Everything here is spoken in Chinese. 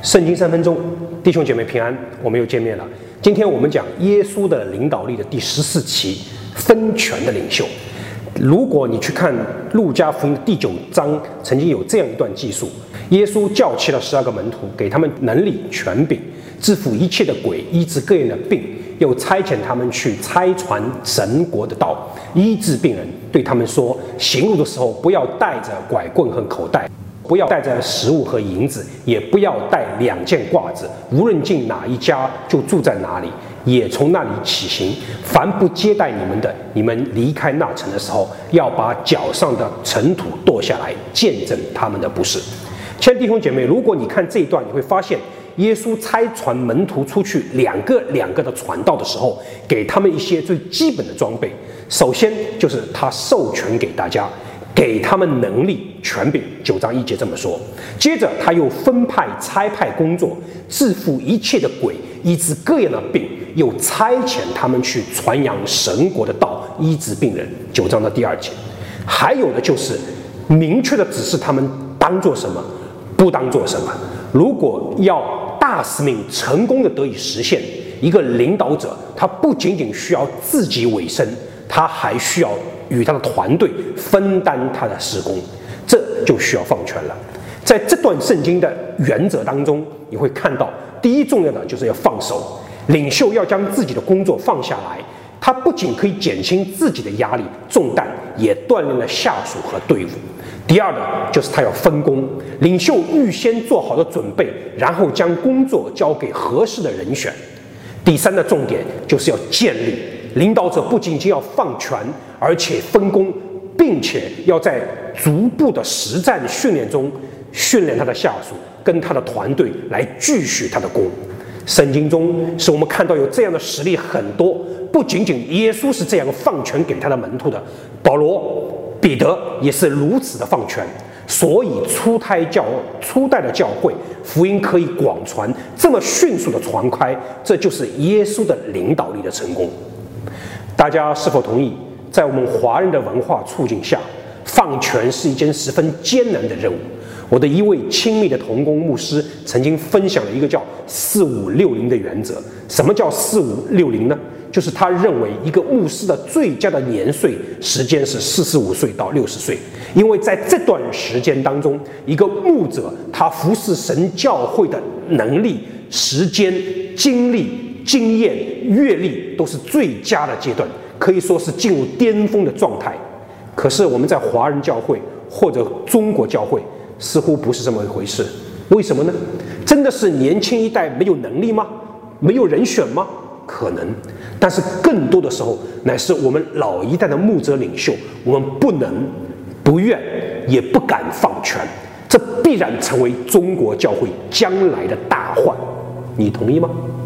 圣经3分钟，弟兄姐妹平安，我们又见面了。今天我们讲耶稣的领导力的第14期，分权的领袖。如果你去看路加福音的第9章，曾经有这样一段记述：耶稣叫齐了12个门徒，给他们能力、权柄，制服一切的鬼，医治各样的病，又差遣他们去差传神国的道，医治病人，对他们说：行路的时候不要带着拐棍和口袋，不要带着食物和银子，也不要带2件褂子，无论进哪一家就住在哪里，也从那里起行。凡不接待你们的，你们离开那城的时候，要把脚上的尘土跺下来，见证他们的不是。亲爱的弟兄姐妹，如果你看这一段，你会发现耶稣差传门徒出去两个的传道的时候，给他们一些最基本的装备。首先就是他授权给大家，给他们能力、权柄，9章1节这么说。接着他又分派差派工作，制服一切的鬼，医治各样的病，又差遣他们去传扬神国的道，医治病人，9章的第2节。还有的就是明确的指示他们当做什么，不当做什么。如果要大使命成功的得以实现，一个领导者他不仅仅需要自己委身，他还需要与他的团队分担他的事工，这就需要放权了。在这段圣经的原则当中，你会看到第一重要的就是要放手，领袖要将自己的工作放下来，他不仅可以减轻自己的压力重担，也锻炼了下属和队伍。第二的就是他要分工，领袖预先做好的准备，然后将工作交给合适的人选。第三的重点就是要建立，领导者不仅仅要放权，而且分工，并且要在逐步的实战训练中训练他的下属跟他的团队来继续他的工。圣经中使我们看到有这样的实例很多，不仅仅耶稣是这样放权给他的门徒的，保罗、彼得也是如此的放权。所以初代的教会福音可以广传，这么迅速的传开，这就是耶稣的领导力的成功。大家是否同意，在我们华人的文化处境下，放权是一件十分艰难的任务？我的一位亲密的同工牧师曾经分享了一个叫4560的原则。什么叫4560呢？就是他认为一个牧师的最佳的年岁时间是45岁到60岁，因为在这段时间当中，一个牧者他服侍神教会的能力、时间、精力、经验、阅历都是最佳的阶段，可以说是进入巅峰的状态。可是我们在华人教会或者中国教会似乎不是这么一回事。为什么呢？真的是年轻一代没有能力吗？没有人选吗？可能，但是更多的时候乃是我们老一代的牧者领袖，我们不能、不愿也不敢放权，这必然成为中国教会将来的大患。你同意吗？